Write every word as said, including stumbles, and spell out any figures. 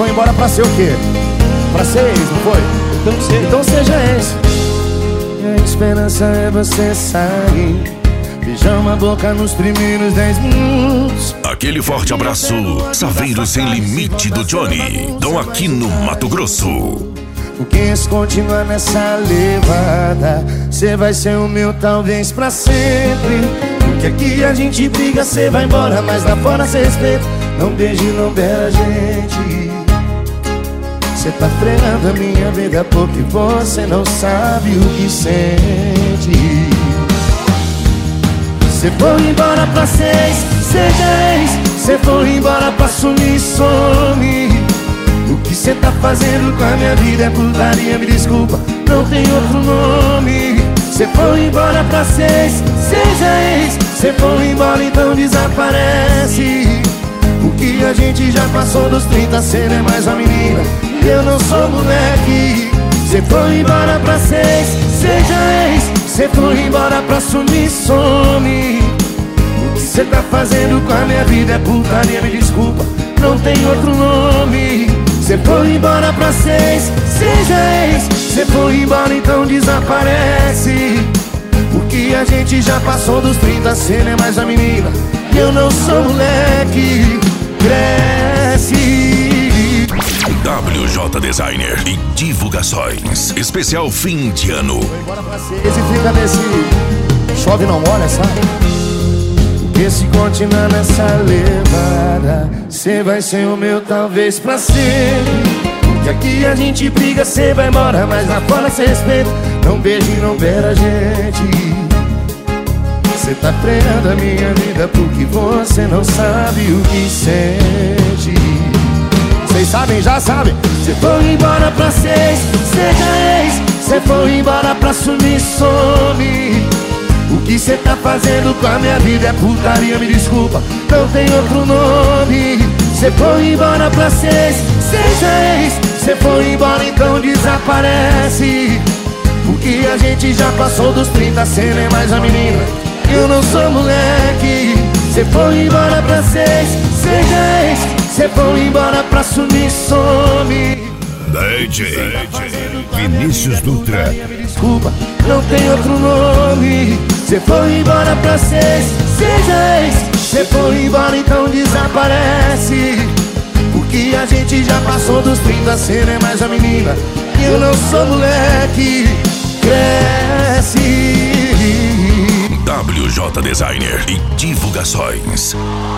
foi embora pra ser o quê? Pra ser ex, não foi? Então seja, então seja ex. E a esperança é você sair, beijar uma boca nos primeiros dez minutos. Aquele forte abraço, Saveiros Sem Limite do Johnny, Dom aqui no Mato Grosso. Porque se continuar nessa levada, cê vai ser o meu talvez pra sempre. Porque aqui a gente briga, cê vai embora, mas lá fora cê respeita. Não beije, não beira a gente. Cê tá frenando a minha vida porque você não sabe o que sente. Cê foi embora pra seis, seja ex. Cê foi embora pra sumir, some. O que cê tá fazendo com a minha vida é putaria, me desculpa, não tem outro nome. Cê foi embora pra seis, seja ex. Cê foi embora, então desaparece. O que a gente já passou dos trinta, cê não é mais uma menina, eu não sou moleque. Cê foi embora pra seis, seja ex. Cê foi embora pra sumir, some. O que cê tá fazendo com a minha vida é putaria, me desculpa, não tem outro nome. Cê foi embora pra seis, seja ex. Cê foi embora, então desaparece. O que a gente já passou dos trinta, cê não é mais a menina, eu não sou moleque. Cresce. W J Designer e Divulgações, especial fim de ano. Foi embora pra seis e fica nesse chove não molha, sabe? Porque se continuar nessa levada, cê vai ser o meu talvez pra sempre. Porque aqui a gente briga, cê vai embora, mas lá fora cê respeita. Não beije, não beira a gente. Cê tá freando a minha vida porque você não sabe o que sente. Vocês sabem, já sabem. Cê foi embora pra seis, seja ex. Cê foi embora pra sumir, some. O que cê tá fazendo com a minha vida é putaria, me desculpa, não tem outro nome. Cê foi embora pra seis, seja ex. Cê foi embora, então desaparece. Porque a gente já passou dos trinta, cê não é mais a menina, eu não sou moleque. Cê foi embora pra seis, seja ex. Cê foi embora pra sumir, some. D J Vinícius Dutra. Me desculpa, não tem outro nome. Cê foi embora pra seis, seja ex. Cê foi embora, então desaparece. Porque a gente já passou dos trinta, cê não é mais a menina, eu não sou moleque. Cresce. W J Designer e Divulgações.